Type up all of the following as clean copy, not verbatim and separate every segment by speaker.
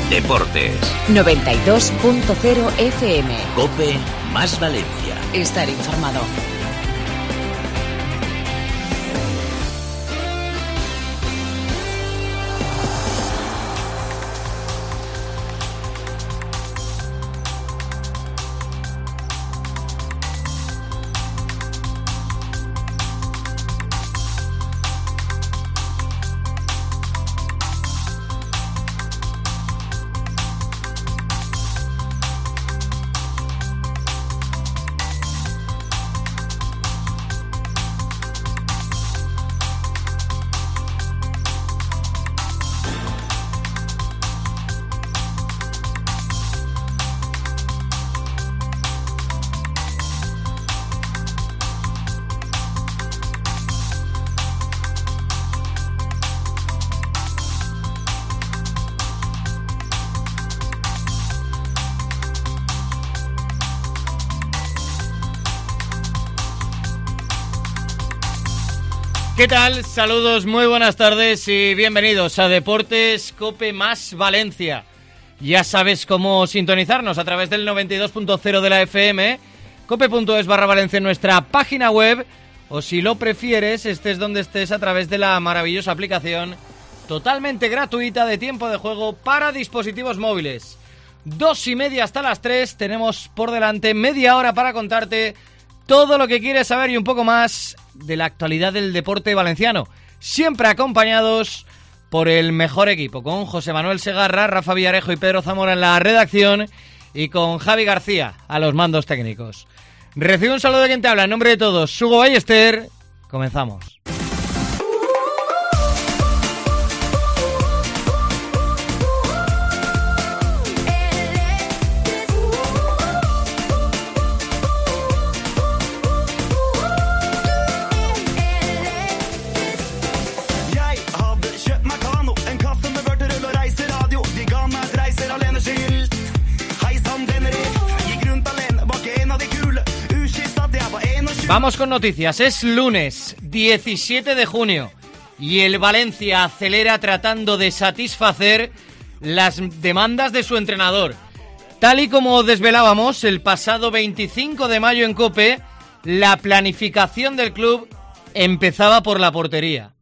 Speaker 1: Deportes.
Speaker 2: 92.0 FM.
Speaker 1: COPE más Valencia.
Speaker 2: Estar informado.
Speaker 3: ¿Qué tal? Saludos, muy buenas tardes y bienvenidos a Deportes COPE más Valencia. Ya sabes cómo sintonizarnos a través del 92.0 de la FM, cope.es/Valencia en nuestra página web, o si lo prefieres, estés donde estés, a través de la maravillosa aplicación totalmente gratuita de tiempo de juego para dispositivos móviles. 2:30 hasta las 3, tenemos por delante media hora para contarte todo lo que quieres saber y un poco más de la actualidad del deporte valenciano, siempre acompañados por el mejor equipo, con José Manuel Segarra, Rafa Villarejo y Pedro Zamora en la redacción y con Javi García a los mandos técnicos. Recibe un saludo de quien te habla, en nombre de todos, Hugo Ballester. Comenzamos. Vamos con noticias. Es lunes 17 de junio y el Valencia acelera tratando de satisfacer las demandas de su entrenador. Tal y como desvelábamos el pasado 25 de mayo en COPE, la planificación del club empezaba por la portería.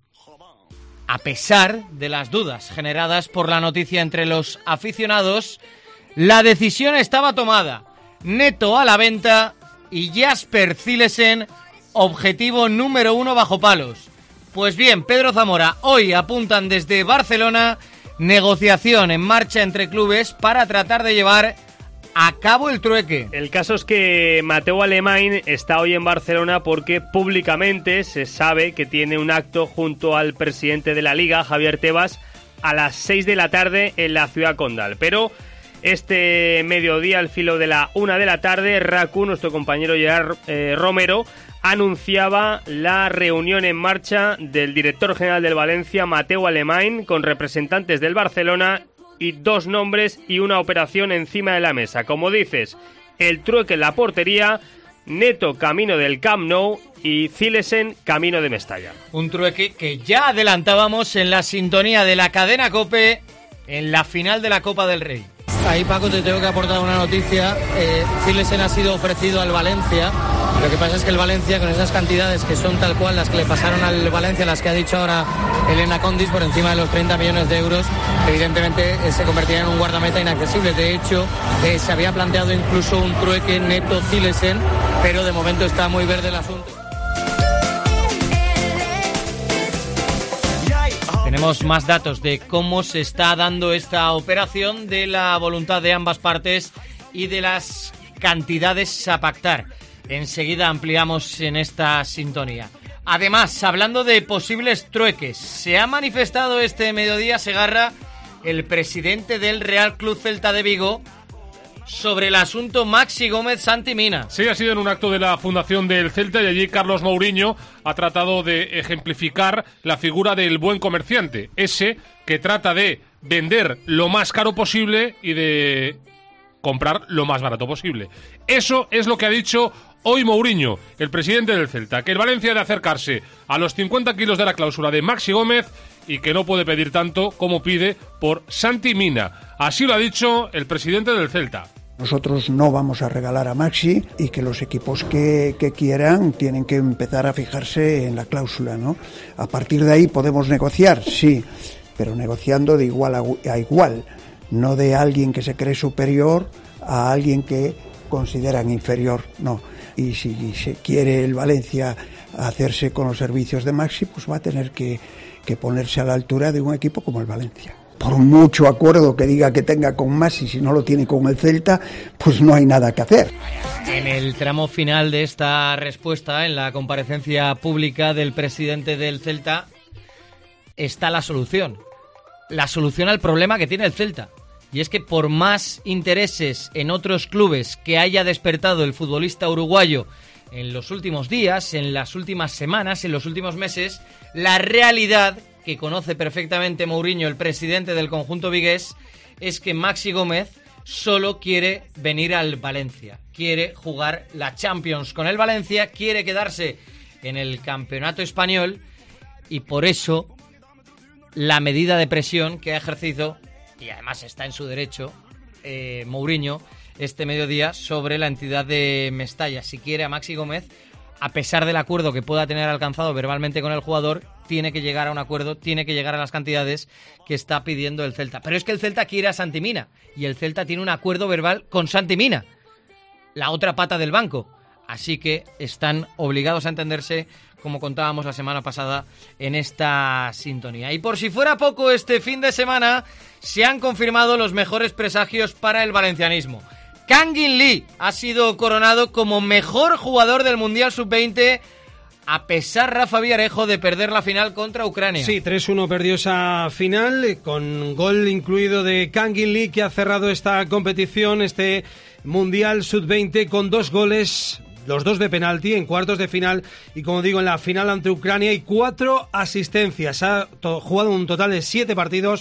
Speaker 3: A pesar de las dudas generadas por la noticia entre los aficionados, la decisión estaba tomada. Neto a la venta y Jasper Cillesen, objetivo número 1 bajo palos. Pues bien, Pedro Zamora, hoy apuntan desde Barcelona negociación en marcha entre clubes para tratar de llevar a cabo el trueque.
Speaker 4: El caso es que Mateu Alemany está hoy en Barcelona porque públicamente se sabe que tiene un acto junto al presidente de la Liga, Javier Tebas, a las 6 de la tarde en la ciudad condal. Pero este mediodía, al filo de la 1 de la tarde, Raku, nuestro compañero Gerard Romero, anunciaba la reunión en marcha del director general del Valencia, Mateu Alemany, con representantes del Barcelona y 2 nombres y una operación encima de la mesa. Como dices, el trueque en la portería, Neto camino del Camp Nou y Cillesen camino de Mestalla.
Speaker 3: Un trueque que ya adelantábamos en la sintonía de la cadena COPE en la final de la Copa del Rey.
Speaker 5: Ahí, Paco, te tengo que aportar una noticia. Cillesen ha sido ofrecido al Valencia. Lo que pasa es que el Valencia, con esas cantidades que son tal cual las que le pasaron al Valencia, las que ha dicho ahora Elena Condis, por encima de los 30 millones de euros, evidentemente se convertiría en un guardameta inaccesible. De hecho, se había planteado incluso un trueque Neto-Cillesen, pero de momento está muy verde el asunto.
Speaker 3: Tenemos más datos de cómo se está dando esta operación, de la voluntad de ambas partes y de las cantidades a pactar. Enseguida ampliamos en esta sintonía. Además, hablando de posibles trueques, se ha manifestado este mediodía, Segarra, el presidente del Real Club Celta de Vigo, sobre el asunto Maxi Gómez-Santi Mina.
Speaker 6: Sí, ha sido en un acto de la fundación del Celta y allí Carlos Mourinho ha tratado de ejemplificar la figura del buen comerciante, ese que trata de vender lo más caro posible y de comprar lo más barato posible. Eso es lo que ha dicho Hoy Mourinho, el presidente del Celta, que el Valencia ha de acercarse a los 50 kilos de la cláusula de Maxi Gómez y que no puede pedir tanto como pide por Santi Mina. Así lo ha dicho el presidente del Celta.
Speaker 7: Nosotros no vamos a regalar a Maxi y que los equipos que quieran tienen que empezar a fijarse en la cláusula, ¿no? A partir de ahí podemos negociar, sí, pero negociando de igual a igual, no de alguien que se cree superior a alguien que consideran inferior, no. Y si se quiere el Valencia hacerse con los servicios de Maxi, pues va a tener que ponerse a la altura de un equipo como el Valencia. Por mucho acuerdo que diga que tenga con Maxi, si no lo tiene con el Celta, pues no hay nada que hacer.
Speaker 3: En el tramo final de esta respuesta, en la comparecencia pública del presidente del Celta, está la solución al problema que tiene el Celta. Y es que por más intereses en otros clubes que haya despertado el futbolista uruguayo en los últimos días, en las últimas semanas, en los últimos meses, la realidad que conoce perfectamente Mourinho, el presidente del conjunto vigués, es que Maxi Gómez solo quiere venir al Valencia, quiere jugar la Champions con el Valencia, quiere quedarse en el campeonato español y por eso la medida de presión que ha ejercido, y además está en su derecho, Mourinho, este mediodía sobre la entidad de Mestalla. Si quiere a Maxi Gómez, a pesar del acuerdo que pueda tener alcanzado verbalmente con el jugador, tiene que llegar a un acuerdo, tiene que llegar a las cantidades que está pidiendo el Celta. Pero es que el Celta quiere a Santi Mina, y el Celta tiene un acuerdo verbal con Santi Mina, la otra pata del banco. Así que están obligados a entenderse, como contábamos la semana pasada en esta sintonía. Y por si fuera poco, este fin de semana se han confirmado los mejores presagios para el valencianismo. Kang In Lee ha sido coronado como mejor jugador del Mundial Sub-20, a pesar, Rafa Villarejo, de perder la final contra Ucrania.
Speaker 8: Sí, 3-1 perdió esa final, con gol incluido de Kang In Lee, que ha cerrado esta competición, este Mundial Sub-20, con 2 goles, los 2 de penalti en cuartos de final y, como digo, en la final ante Ucrania, y 4 asistencias. Ha jugado un total de 7 partidos,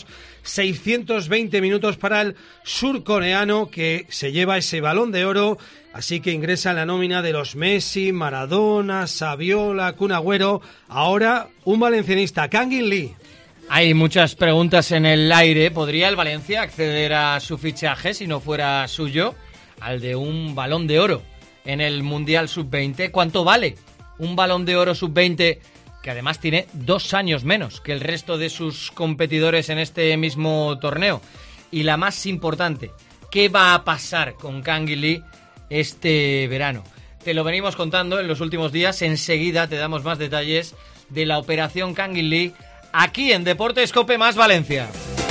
Speaker 8: 620 minutos para el surcoreano, que se lleva ese Balón de Oro, así que ingresa en la nómina de los Messi, Maradona, Saviola, Kun Agüero. Ahora un valencianista, Kang In Lee.
Speaker 3: Hay muchas preguntas en el aire. ¿Podría el Valencia acceder a su fichaje, si no fuera suyo, al de un Balón de Oro en el Mundial Sub-20? ¿Cuánto vale un Balón de Oro Sub-20 que además tiene 2 años menos que el resto de sus competidores en este mismo torneo? Y la más importante, ¿qué va a pasar con Kang In Lee este verano? Te lo venimos contando en los últimos días. Enseguida te damos más detalles de la operación Kang In Lee aquí en Deportes Cope Más Valencia.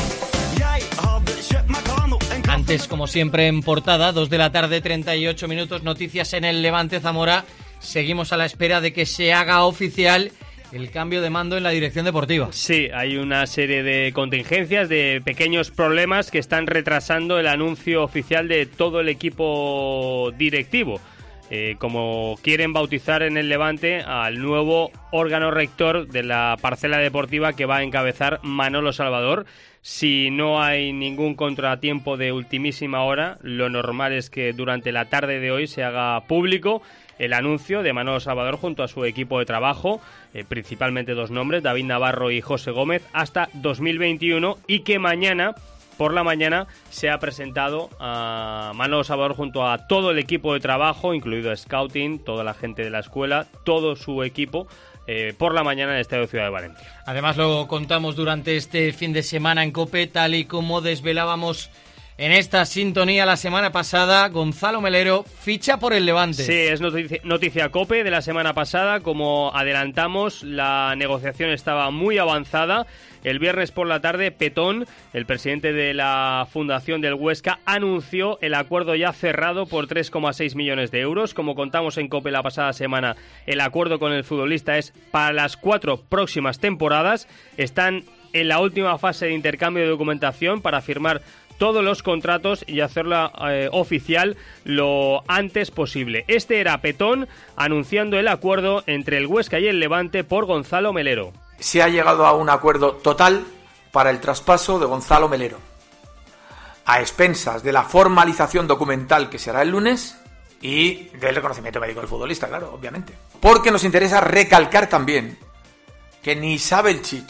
Speaker 3: Antes, como siempre, en portada, 2 de la tarde, 38 minutos, noticias en el Levante Zamora. Seguimos a la espera de que se haga oficial el cambio de mando en la dirección deportiva.
Speaker 4: Sí, hay una serie de contingencias, de pequeños problemas que están retrasando el anuncio oficial de todo el equipo directivo. Como quieren bautizar en el Levante al nuevo órgano rector de la parcela deportiva que va a encabezar Manolo Salvador. Si no hay ningún contratiempo de ultimísima hora, lo normal es que durante la tarde de hoy se haga público el anuncio de Manolo Salvador junto a su equipo de trabajo, principalmente 2 nombres, David Navarro y José Gómez, hasta 2021, y que mañana por la mañana se ha presentado a Manolo Salvador junto a todo el equipo de trabajo, incluido Scouting, toda la gente de la escuela, todo su equipo, por la mañana en el Estadio Ciudad de Valencia.
Speaker 3: Además lo contamos durante este fin de semana en COPE, tal y como desvelábamos en esta sintonía la semana pasada. Gonzalo Melero ficha por el Levante.
Speaker 4: Sí, es noticia COPE de la semana pasada. Como adelantamos, la negociación estaba muy avanzada. El viernes por la tarde, Petón, el presidente de la Fundación del Huesca, anunció el acuerdo ya cerrado por 3,6 millones de euros. Como contamos en COPE la pasada semana, el acuerdo con el futbolista es para las 4 próximas temporadas. Están en la última fase de intercambio de documentación para firmar todos los contratos y hacerla oficial lo antes posible. Este era Petón anunciando el acuerdo entre el Huesca y el Levante por Gonzalo Melero.
Speaker 9: Se ha llegado a un acuerdo total para el traspaso de Gonzalo Melero, a expensas de la formalización documental que será el lunes y del reconocimiento médico del futbolista, claro, obviamente. Porque nos interesa recalcar también que ni Sabelčić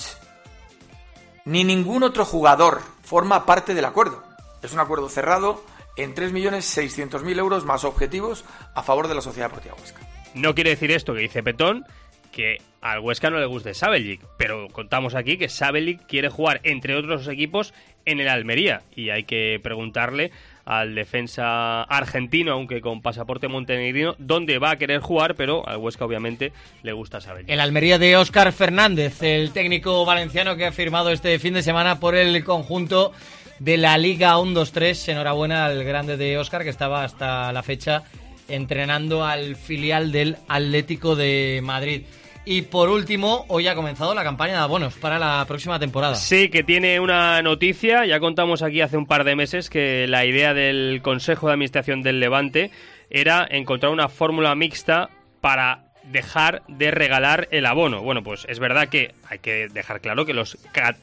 Speaker 9: ni ningún otro jugador forma parte del acuerdo. Es un acuerdo cerrado en 3.600.000 euros más objetivos a favor de la Sociedad Deportiva Huesca.
Speaker 4: No quiere decir esto que dice Petón, que al Huesca no le guste Sabelčić, pero contamos aquí que Sabelčić quiere jugar, entre otros equipos, en el Almería, y hay que preguntarle al defensa argentino, aunque con pasaporte montenegrino, dónde va a querer jugar, pero al Huesca obviamente le gusta Sabelčić.
Speaker 3: El Almería de Óscar Fernández, el técnico valenciano que ha firmado este fin de semana por el conjunto de la Liga 1-2-3. Enhorabuena al grande de Óscar, que estaba hasta la fecha entrenando al filial del Atlético de Madrid. Y por último, hoy ha comenzado la campaña de abonos para la próxima temporada.
Speaker 4: Sí, que tiene una noticia. Ya contamos aquí hace un par de meses que la idea del Consejo de Administración del Levante era encontrar una fórmula mixta para dejar de regalar el abono. Bueno, pues es verdad que hay que dejar claro que los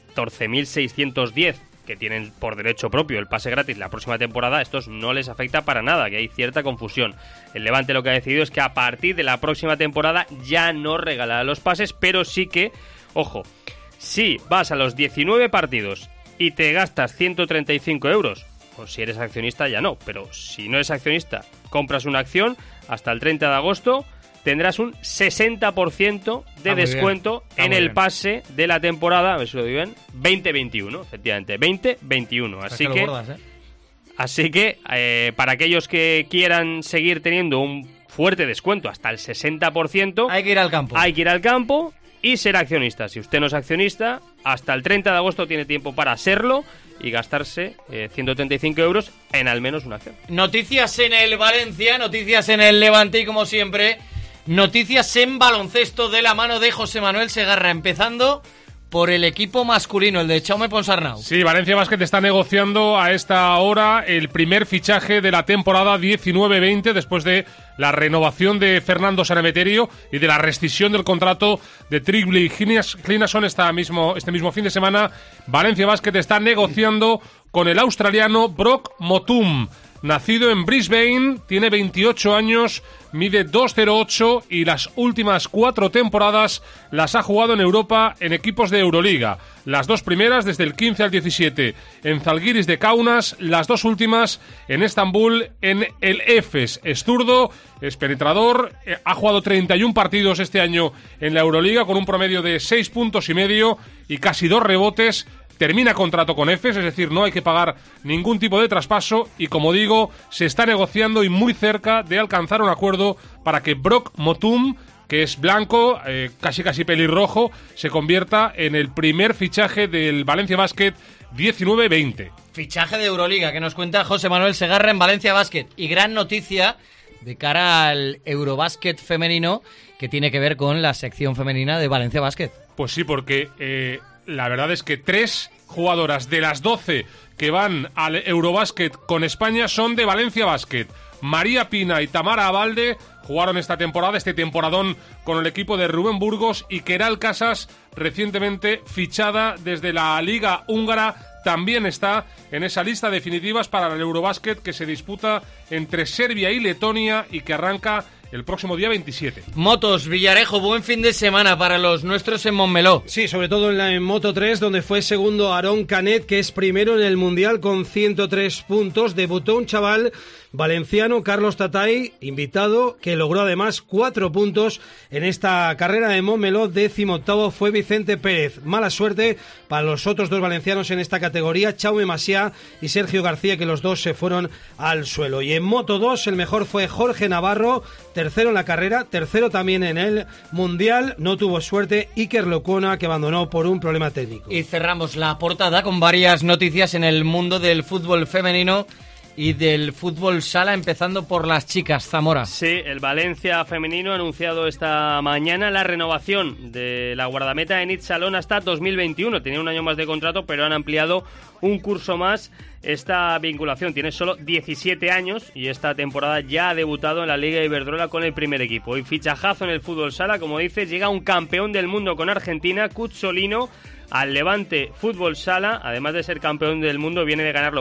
Speaker 4: 14.610 que tienen por derecho propio el pase gratis la próxima temporada, estos no les afecta para nada, que hay cierta confusión. El Levante lo que ha decidido es que a partir de la próxima temporada ya no regalará los pases, pero sí que, ojo, si vas a los 19 partidos y te gastas 135 euros, pues si eres accionista ya no, pero si no eres accionista, compras una acción, hasta el 30 de agosto tendrás un 60% de descuento en el pase de la temporada, a ver si lo digo bien, 2021, efectivamente, 2021. Así que para aquellos que quieran seguir teniendo un fuerte descuento hasta el 60%,
Speaker 3: hay que ir al campo.
Speaker 4: Hay que ir al campo y ser accionista. Si usted no es accionista, hasta el 30 de agosto tiene tiempo para serlo y gastarse 135 euros en al menos una acción.
Speaker 3: Noticias en el Valencia, noticias en el Levante y, como siempre, noticias en baloncesto de la mano de José Manuel Segarra, empezando por el equipo masculino, el de Jaume Ponsarnau.
Speaker 6: Sí, Valencia Basket está negociando a esta hora el primer fichaje de la temporada 19-20 después de la renovación de Fernando Sanemeterio y de la rescisión del contrato de Trigli Klinason este mismo fin de semana. Valencia Basket está negociando con el australiano Brock Motum. Nacido en Brisbane, tiene 28 años, mide 2,08 y las últimas 4 temporadas las ha jugado en Europa en equipos de Euroliga. Las 2 primeras desde el 15 al 17 en Zalgiris de Kaunas, las 2 últimas en Estambul en el Efes. Es zurdo, es penetrador, ha jugado 31 partidos este año en la Euroliga con un promedio de 6,5 puntos y casi 2 rebotes. Termina contrato con Efes, es decir, no hay que pagar ningún tipo de traspaso y, como digo, se está negociando y muy cerca de alcanzar un acuerdo para que Brock Motum, que es blanco, casi pelirrojo, se convierta en el primer fichaje del Valencia Basket 19-20.
Speaker 3: Fichaje de Euroliga que nos cuenta José Manuel Segarra en Valencia Basket. Y gran noticia de cara al Eurobásquet femenino que tiene que ver con la sección femenina de Valencia Basket.
Speaker 6: Pues sí, porque la verdad es que 3 jugadoras de las 12 que van al Eurobásquet con España son de Valencia Basket. María Pina y Tamara Abalde jugaron esta temporada, este temporadón con el equipo de Rubén Burgos, y Keral Casas, recientemente fichada desde la Liga Húngara, también está en esa lista definitivas para el Eurobásquet que se disputa entre Serbia y Letonia y que arranca el próximo día 27.
Speaker 3: Motos, Villarejo, buen fin de semana para los nuestros en Montmeló.
Speaker 8: Sí, sobre todo en Moto 3, donde fue segundo Aarón Canet, que es primero en el Mundial con 103 puntos. Debutó un chaval valenciano, Carlos Tatay, invitado, que logró además 4 puntos en esta carrera de Montmeló. 18º fue Vicente Pérez. Mala suerte para los otros 2 valencianos en esta categoría, Chaume Macià y Sergio García, que los 2 se fueron al suelo. Y en Moto 2 el mejor fue Jorge Navarro, tercero en la carrera, tercero también en el Mundial. No tuvo suerte Iker Lecuona, que abandonó por un problema técnico.
Speaker 3: Y cerramos la portada con varias noticias en el mundo del fútbol femenino y del fútbol sala, empezando por las chicas. Zamora.
Speaker 4: Sí, el Valencia femenino ha anunciado esta mañana la renovación de la guardameta Enid Salón hasta 2021. Tenía un año más de contrato, pero han ampliado un curso más esta vinculación. Tiene solo 17 años y esta temporada ya ha debutado en la Liga Iberdrola con el primer equipo. Y fichajazo en el fútbol sala, como dices, llega un campeón del mundo con Argentina, Cuzzolino, al Levante Fútbol Sala. Además de ser campeón del mundo, viene de ganarlo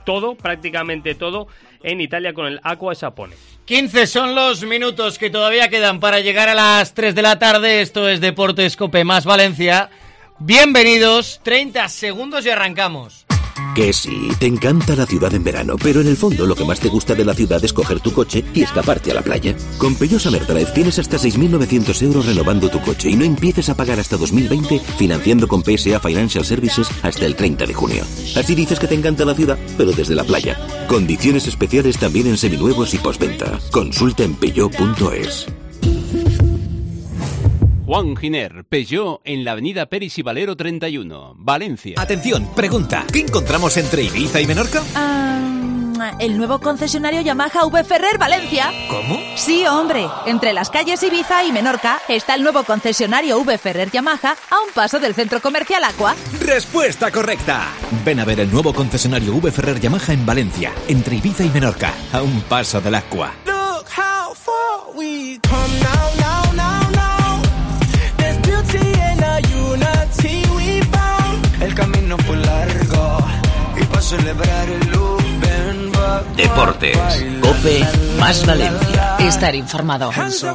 Speaker 4: todo, prácticamente todo, en Italia con el Acqua Sapone.
Speaker 3: 15 son los minutos que todavía quedan para llegar a las 3 de la tarde. Esto es Deportes Cope más Valencia. Bienvenidos, 30 segundos y arrancamos.
Speaker 1: Que sí, te encanta la ciudad en verano, pero en el fondo lo que más te gusta de la ciudad es coger tu coche y escaparte a la playa. Con Peugeot Summer Drive tienes hasta 6.900 euros renovando tu coche y no empieces a pagar hasta 2020 financiando con PSA Financial Services hasta el 30 de junio. Así dices que te encanta la ciudad, pero desde la playa. Condiciones especiales también en seminuevos y postventa. Consulta en peugeot.es.
Speaker 10: Juan Giner, Peugeot, en la avenida Peris y Valero 31, Valencia.
Speaker 11: Atención, pregunta. ¿Qué encontramos entre Ibiza y Menorca?
Speaker 12: El nuevo concesionario Yamaha V Ferrer Valencia.
Speaker 11: ¿Cómo?
Speaker 12: Sí, hombre. Entre las calles Ibiza y Menorca está el nuevo concesionario V Ferrer Yamaha a un paso del centro comercial Aqua.
Speaker 11: ¡Respuesta correcta! Ven a ver el nuevo concesionario V Ferrer Yamaha en Valencia, entre Ibiza y Menorca, a un paso del Aqua.
Speaker 13: Look how far we come now, now, now, now. There's beauty in the unity we found. El camino fue largo y para celebrar el loop.
Speaker 1: Deportes, Cope más Valencia.
Speaker 2: Estar informado.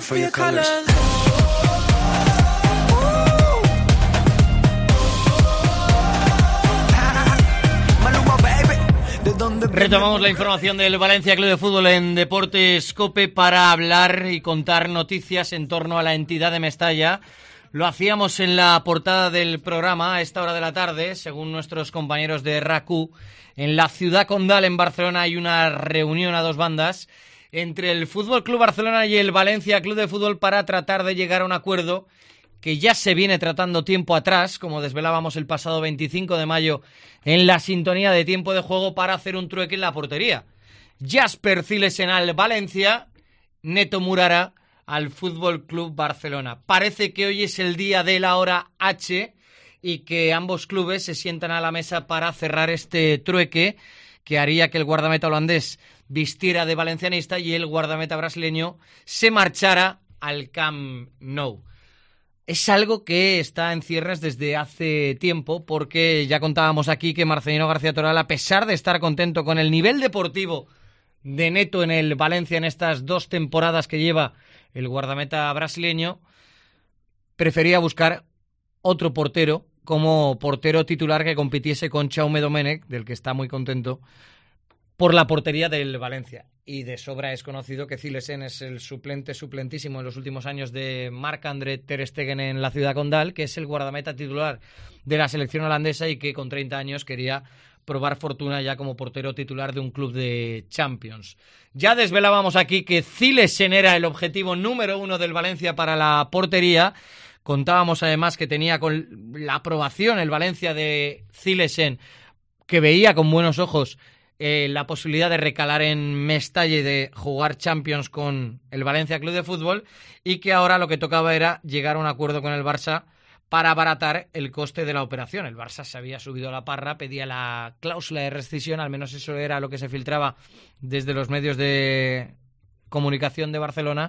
Speaker 3: Retomamos la información del Valencia Club de Fútbol en Deportes Cope para hablar y contar noticias en torno a la entidad de Mestalla. Lo hacíamos en la portada del programa a esta hora de la tarde, según nuestros compañeros de RACU. En la ciudad condal, en Barcelona, hay una reunión a dos bandas entre el Fútbol Club Barcelona y el Valencia Club de Fútbol para tratar de llegar a un acuerdo que ya se viene tratando tiempo atrás, como desvelábamos el pasado 25 de mayo en la sintonía de tiempo de juego, para hacer un trueque en la portería. Jasper Cilesen al Valencia, Neto Murara al Fútbol Club Barcelona. Parece que hoy es el día de la hora H y que ambos clubes se sientan a la mesa para cerrar este trueque que haría que el guardameta holandés vistiera de valencianista y el guardameta brasileño se marchara al Camp Nou. Es algo que está en ciernes desde hace tiempo, porque ya contábamos aquí que Marcelino García Toral, a pesar de estar contento con el nivel deportivo de Neto en el Valencia en estas 2 temporadas que lleva el guardameta brasileño, prefería buscar otro portero como portero titular que compitiese con Jaume Domènech, del que está muy contento, por la portería del Valencia. Y de sobra es conocido que Cilesen es el suplentísimo en los últimos años de Marc-André ter Stegen en la ciudad condal, que es el guardameta titular de la selección holandesa y que con 30 años quería probar fortuna ya como portero titular de un club de Champions. Ya desvelábamos aquí que Cilesen era el objetivo número 1 del Valencia para la portería. Contábamos además que tenía con la aprobación el Valencia de Cilesen, que veía con buenos ojos la posibilidad de recalar en Mestalla y de jugar Champions con el Valencia Club de Fútbol, y que ahora lo que tocaba era llegar a un acuerdo con el Barça para abaratar el coste de la operación. El Barça se había subido a la parra, pedía la cláusula de rescisión, al menos eso era lo que se filtraba desde los medios de comunicación de Barcelona,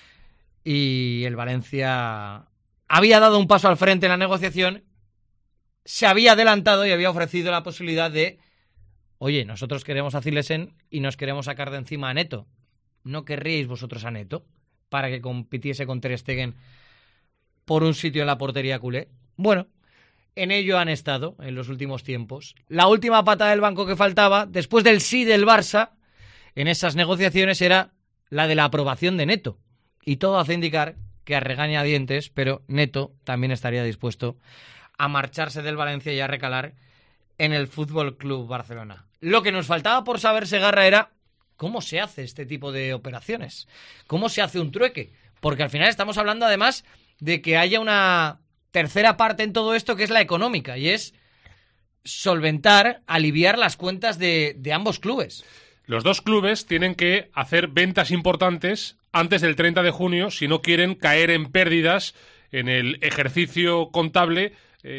Speaker 3: y el Valencia había dado un paso al frente en la negociación, se había adelantado y había ofrecido la posibilidad de: oye, nosotros queremos a Cilesen y nos queremos sacar de encima a Neto. ¿No querríais vosotros a Neto para que compitiese con ter Stegen por un sitio en la portería culé? Bueno, en ello han estado en los últimos tiempos. La última pata del banco que faltaba, después del sí del Barça, en esas negociaciones era la de la aprobación de Neto. Y todo hace indicar que a regañadientes, pero Neto también estaría dispuesto a marcharse del Valencia y a recalar en el Fútbol Club Barcelona. Lo que nos faltaba por saber, Segarra, era cómo se hace este tipo de operaciones, cómo se hace un trueque, porque al final estamos hablando además de que haya una tercera parte en todo esto, que es la económica, y es solventar, aliviar las cuentas de ambos clubes.
Speaker 6: Los dos clubes tienen que hacer ventas importantes antes del 30 de junio si no quieren caer en pérdidas en el ejercicio contable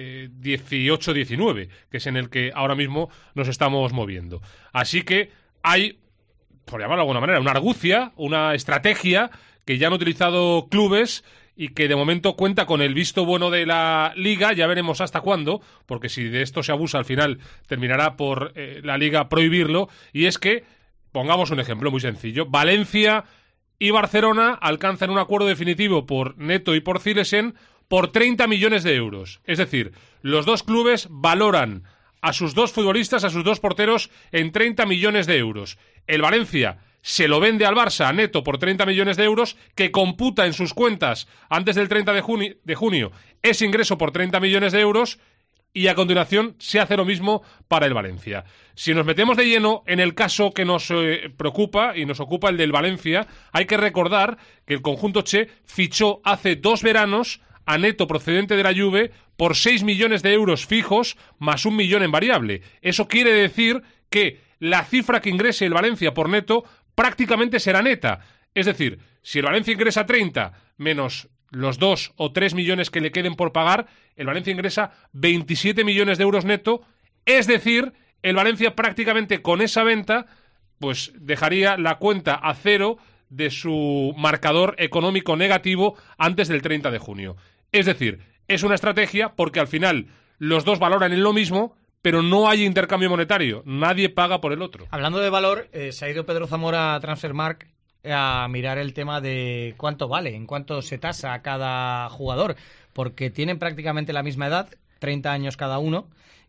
Speaker 6: 18-19, que es en el que ahora mismo nos estamos moviendo. Así que hay, por llamarlo de alguna manera, una argucia, una estrategia que ya han utilizado clubes y que de momento cuenta con el visto bueno de la Liga, ya veremos hasta cuándo, porque si de esto se abusa al final terminará por la Liga prohibirlo, y es que, pongamos un ejemplo muy sencillo, Valencia y Barcelona alcanzan un acuerdo definitivo por Neto y por Zilesen por 30 millones de euros. Es decir, los dos clubes valoran a sus dos futbolistas, a sus dos porteros, en 30 millones de euros. El Valencia se lo vende al Barça a Neto por 30 millones de euros, que computa en sus cuentas antes del 30 de junio ese ingreso por 30 millones de euros, y a continuación se hace lo mismo para el Valencia. Si nos metemos de lleno en el caso que nos preocupa y nos ocupa, el del Valencia, hay que recordar que el conjunto Che fichó hace 2 veranos a Neto, procedente de la Juve, por 6 millones de euros fijos más 1 millón en variable. Eso quiere decir que la cifra que ingrese el Valencia por Neto prácticamente será neta. Es decir, si el Valencia ingresa 30 menos los 2 o 3 millones que le queden por pagar, el Valencia ingresa 27 millones de euros neto. Es decir, el Valencia prácticamente con esa venta pues dejaría la cuenta a cero de su marcador económico negativo antes del 30 de junio. Es decir, es una estrategia porque al final los dos valoran en lo mismo, pero no hay intercambio monetario. Nadie paga por el otro.
Speaker 3: Hablando de valor, se ha ido Pedro Zamora a Transfermarkt a mirar el tema de cuánto vale, en cuánto se tasa a cada jugador, porque tienen prácticamente la misma edad, 30 años cada uno,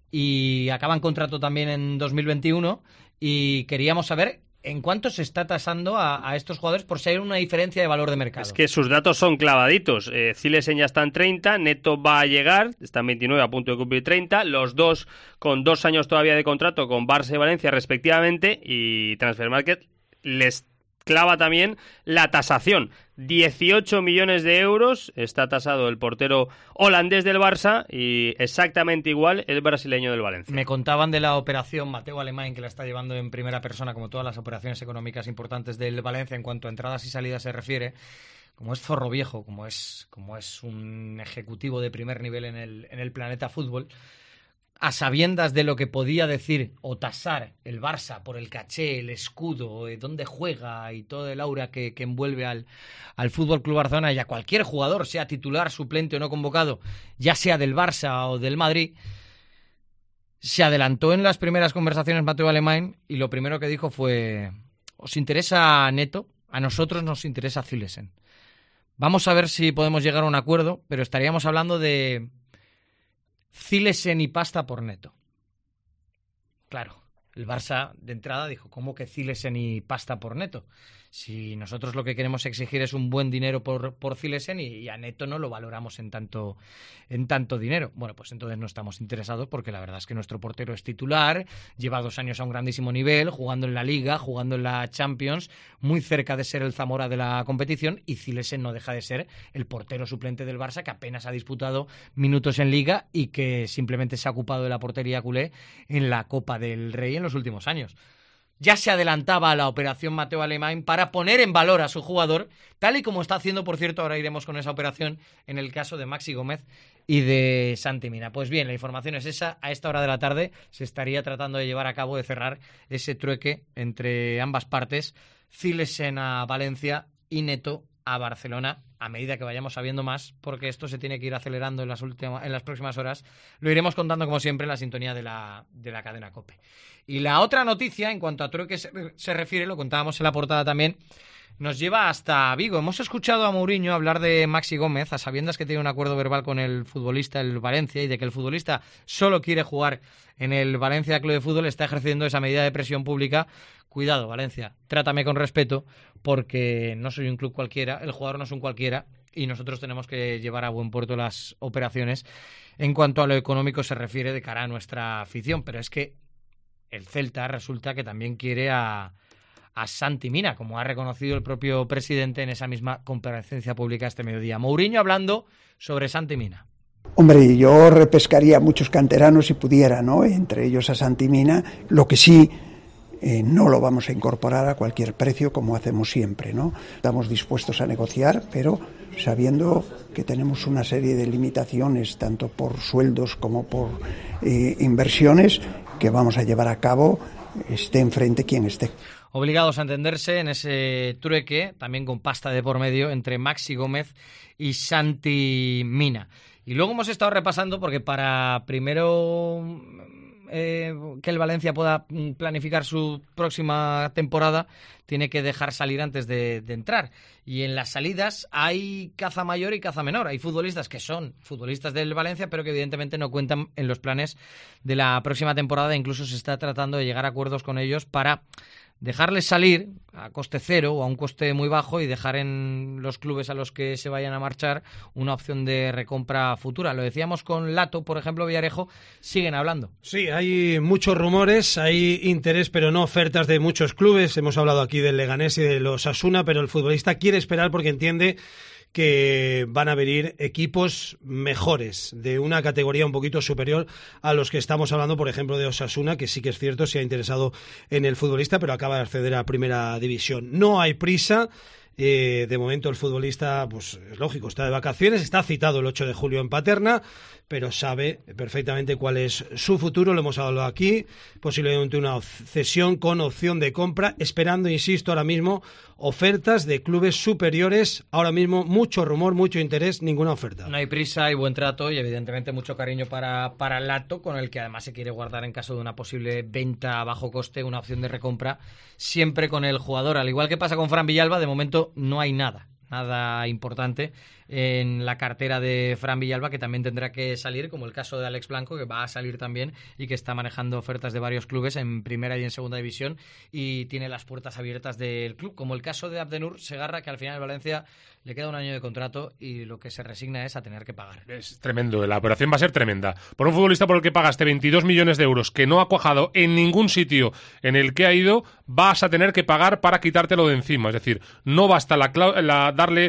Speaker 3: y acaban contrato también en 2021, y queríamos saber en cuánto se está tasando a estos jugadores, por si hay una diferencia de valor de mercado.
Speaker 4: Es que sus datos son clavaditos. Zilesen ya está en 30, Neto va a llegar, está en 29, a punto de cumplir 30, los dos con 2 años todavía de contrato con Barça y Valencia respectivamente, y Transfermarkt les clava también la tasación. 18 millones de euros está tasado el portero holandés del Barça, y exactamente igual el brasileño del Valencia.
Speaker 3: Me contaban de la operación Mateu Alemany, que la está llevando en primera persona, como todas las operaciones económicas importantes del Valencia en cuanto a entradas y salidas se refiere. Como es zorro viejo, como es un ejecutivo de primer nivel en el planeta fútbol, a sabiendas de lo que podía decir o tasar el Barça por el caché, el escudo, dónde juega y todo el aura que envuelve al Fútbol Club Barcelona, y a cualquier jugador, sea titular, suplente o no convocado, ya sea del Barça o del Madrid, se adelantó en las primeras conversaciones Mateu Alemany, y lo primero que dijo fue: ¿os interesa Neto? A nosotros nos interesa Zilesen. Vamos a ver si podemos llegar a un acuerdo, pero estaríamos hablando de Zilesen y pasta por Neto. Claro, el Barça de entrada dijo: ¿cómo que Zilesen y pasta por Neto? Si nosotros lo que queremos exigir es un buen dinero por Zilesen, y a Neto no lo valoramos en tanto dinero. Bueno, pues entonces no estamos interesados, porque la verdad es que nuestro portero es titular, lleva 2 años a un grandísimo nivel, jugando en la Liga, jugando en la Champions, muy cerca de ser el Zamora de la competición, y Zilesen no deja de ser el portero suplente del Barça, que apenas ha disputado minutos en Liga y que simplemente se ha ocupado de la portería culé en la Copa del Rey en los últimos años. Ya se adelantaba a la operación Mateu Alemany para poner en valor a su jugador, tal y como está haciendo, por cierto, ahora iremos con esa operación en el caso de Maxi Gómez y de Santi Mina. Pues bien, la información es esa. A esta hora de la tarde se estaría tratando de llevar a cabo, de cerrar ese trueque entre ambas partes, Zilesen a Valencia y Neto a Barcelona, a medida que vayamos sabiendo más, porque esto se tiene que ir acelerando en las próximas horas. Lo iremos contando, como siempre, en la sintonía de la cadena COPE. Y la otra noticia, en cuanto a trueque se refiere, lo contábamos en la portada también, nos lleva hasta Vigo. Hemos escuchado a Mourinho hablar de Maxi Gómez, a sabiendas que tiene un acuerdo verbal con el futbolista, el Valencia, y de que el futbolista solo quiere jugar en el Valencia Club de Fútbol. Está ejerciendo esa medida de presión pública. Cuidado, Valencia, trátame con respeto, porque no soy un club cualquiera, el jugador no es un cualquiera, y nosotros tenemos que llevar a buen puerto las operaciones en cuanto a lo económico se refiere, de cara a nuestra afición. Pero es que el Celta resulta que también quiere a Santi Mina, como ha reconocido el propio presidente en esa misma comparecencia pública este mediodía. Mourinho hablando sobre Santi Mina.
Speaker 7: Hombre, yo repescaría a muchos canteranos si pudiera, ¿no? Entre ellos a Santi Mina. Lo que sí, no lo vamos a incorporar a cualquier precio, como hacemos siempre, ¿no? Estamos dispuestos a negociar, pero sabiendo que tenemos una serie de limitaciones, tanto por sueldos como por inversiones, que vamos a llevar a cabo, esté enfrente quien esté.
Speaker 3: obligados a entenderse en ese trueque, también con pasta de por medio, entre Maxi Gómez y Santi Mina. Y luego hemos estado repasando, porque para primero que el Valencia pueda planificar su próxima temporada, tiene que dejar salir antes de entrar. Y en las salidas hay caza mayor y caza menor. Hay futbolistas que son futbolistas del Valencia, pero que evidentemente no cuentan en los planes de la próxima temporada. Incluso se está tratando de llegar a acuerdos con ellos para dejarles salir a coste cero o a un coste muy bajo y dejar en los clubes a los que se vayan a marchar una opción de recompra futura. Lo decíamos con Lato, por ejemplo, Villarejo, siguen hablando.
Speaker 8: Sí, hay muchos rumores, hay interés, pero no ofertas de muchos clubes. Hemos hablado aquí del Leganés y de los Osasuna, pero el futbolista quiere esperar porque entiende que van a venir equipos mejores, de una categoría un poquito superior a los que estamos hablando, por ejemplo, de Osasuna, que sí que es cierto, se ha interesado en el futbolista, pero acaba de acceder a Primera División. No hay prisa. De momento el futbolista, pues es lógico, está de vacaciones, está citado el 8 de julio en Paterna, pero sabe perfectamente cuál es su futuro, lo hemos hablado aquí, posiblemente una cesión con opción de compra, esperando, insisto, ahora mismo ofertas de clubes superiores, ahora mismo mucho rumor, mucho interés, ninguna oferta.
Speaker 3: No hay prisa, hay buen trato y evidentemente mucho cariño para Lato, con el que además se quiere guardar en caso de una posible venta a bajo coste, una opción de recompra, siempre con el jugador. Al igual que pasa con Fran Villalba, de momento no hay nada importante en la cartera de Fran Villalba, que también tendrá que salir, como el caso de Alex Blanco, que va a salir también y que está manejando ofertas de varios clubes en primera y en segunda división y tiene las puertas abiertas del club, como el caso de Abdenur Segarra, que al final Valencia le queda un año de contrato y lo que se resigna es a tener que pagar.
Speaker 6: Es tremendo, la operación va a ser tremenda. Por un futbolista por el que pagaste 22 millones de euros, que no ha cuajado en ningún sitio en el que ha ido, vas a tener que pagar para quitártelo de encima. Es decir, no basta darle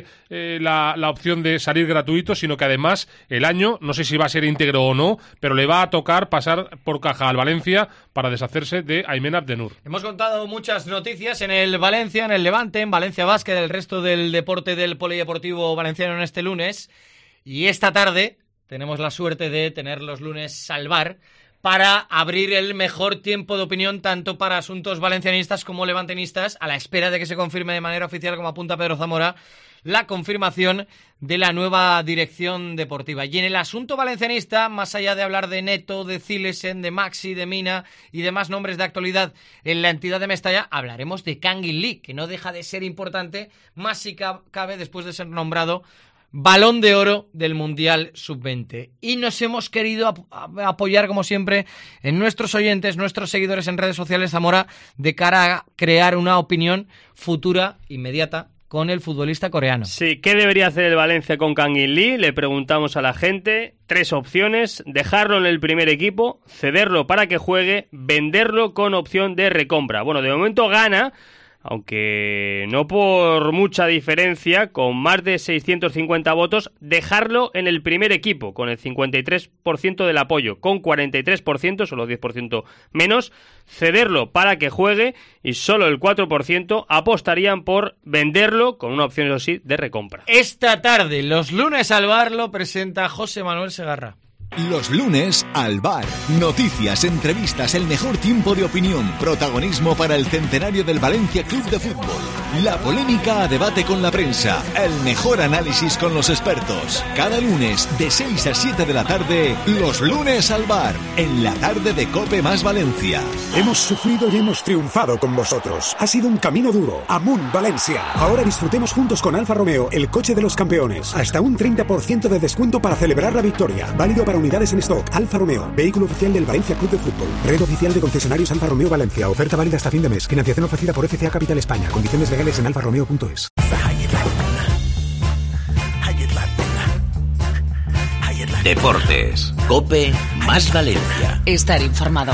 Speaker 6: la opción de salir gratuito, sino que además el año, no sé si va a ser íntegro o no, pero le va a tocar pasar por caja al Valencia para deshacerse de Aymen Abdenur.
Speaker 3: Hemos contado muchas noticias en el Valencia, en el Levante, en Valencia Basket, el resto del deporte del polideportivo valenciano en este lunes. Y esta tarde tenemos la suerte de tener los lunes Salvar para abrir el mejor tiempo de opinión tanto para asuntos valencianistas como levantinistas, a la espera de que se confirme de manera oficial, como apunta Pedro Zamora, la confirmación de la nueva dirección deportiva. Y en el asunto valencianista, más allá de hablar de Neto, de Zilesen, de Maxi, de Mina y demás nombres de actualidad en la entidad de Mestalla, hablaremos de Kangin Lee, que no deja de ser importante, más si cabe después de ser nombrado Balón de Oro del Mundial Sub-20. Y nos hemos querido apoyar, como siempre, en nuestros oyentes, nuestros seguidores en redes sociales, Zamora, de cara a crear una opinión futura, inmediata, con el futbolista coreano.
Speaker 4: Sí, ¿qué debería hacer el Valencia con Kangin Lee? Le preguntamos a la gente. 3 opciones: dejarlo en el primer equipo, cederlo para que juegue, venderlo con opción de recompra. Bueno, de momento gana, aunque no por mucha diferencia, con más de 650 votos, dejarlo en el primer equipo, con el 53% del apoyo, con 43%, solo 10% menos, cederlo para que juegue, y solo el 4% apostarían por venderlo, con una opción, eso sí, de recompra.
Speaker 3: Esta tarde, los lunes al bar, lo presenta José Manuel Segarra.
Speaker 11: Los lunes al bar. Noticias, entrevistas, el mejor tiempo de opinión, protagonismo para el centenario del Valencia Club de Fútbol. La polémica a debate con la prensa, el mejor análisis con los expertos. Cada lunes de 6 a 7 de la tarde, los lunes al bar, en la tarde de COPE más Valencia.
Speaker 14: Hemos sufrido y hemos triunfado con vosotros. Ha sido un camino duro. Amunt Valencia. Ahora disfrutemos juntos con Alfa Romeo, el coche de los campeones. Hasta un 30% de descuento para celebrar la victoria. Válido para unidades en stock. Alfa Romeo, vehículo oficial del Valencia Club de Fútbol. Red oficial de concesionarios Alfa Romeo Valencia. Oferta válida hasta fin de mes. Financiación ofrecida por FCA Capital España. Condiciones legales en alfaromeo.es.
Speaker 1: Deportes. COPE más Valencia.
Speaker 2: Estar informado.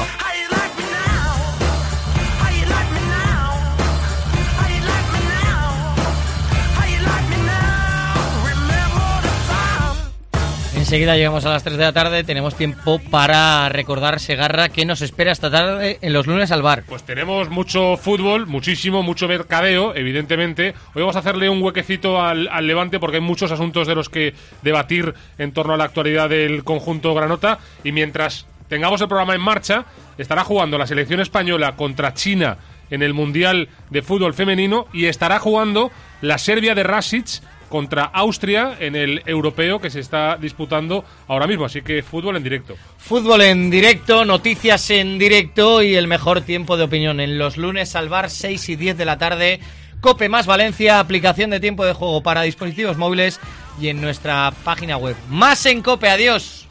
Speaker 3: Enseguida llegamos a las 3 de la tarde, tenemos tiempo para recordar, Segarra, qué nos espera esta tarde en los lunes al bar.
Speaker 6: Pues tenemos mucho fútbol, mucho mercadeo, evidentemente. Hoy vamos a hacerle un huequecito al Levante porque hay muchos asuntos de los que debatir en torno a la actualidad del conjunto granota, y mientras tengamos el programa en marcha, estará jugando la selección española contra China en el Mundial de Fútbol Femenino y estará jugando la Serbia de Rasic contra Austria en el europeo que se está disputando ahora mismo, así que fútbol en directo.
Speaker 3: Fútbol en directo, noticias en directo y el mejor tiempo de opinión en los lunes al bar, 6 y 10 de la tarde. Cope más Valencia, aplicación de tiempo de juego para dispositivos móviles y en nuestra página web. Más en Cope, adiós.